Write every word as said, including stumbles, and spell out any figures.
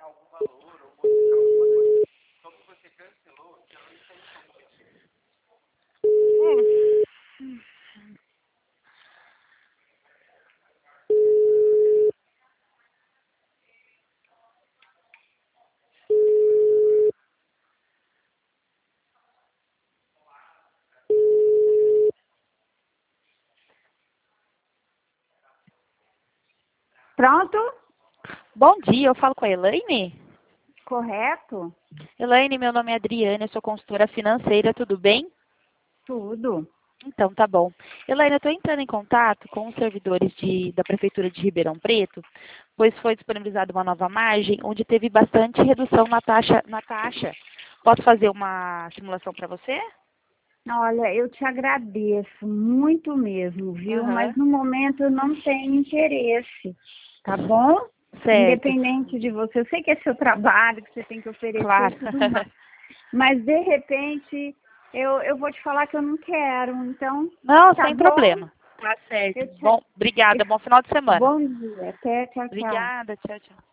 Pronto? Bom dia, eu falo com a Elaine? Correto? Elaine, meu nome é Adriana, eu sou consultora financeira, tudo bem? Tudo. Então, tá bom. Elaine, eu estou entrando em contato com os servidores de- da Prefeitura de Ribeirão Preto, pois foi disponibilizada uma nova margem, onde teve bastante redução na taxa. Na taxa. Posso fazer uma simulação para você? Olha, eu te agradeço muito mesmo, viu? Aham. Mas no momento eu não tenho interesse, tá bom? Certo, Independente de você, eu sei que é seu trabalho, que você tem que oferecer claro. e tudo mais. Mas de repente eu, eu vou te falar que eu não quero, então, Não, tá sem bom? problema. Tá certo. Eu te... Bom, obrigada. Bom final de semana. Bom dia, até, tchau, tchau. Obrigada. Tchau, tchau.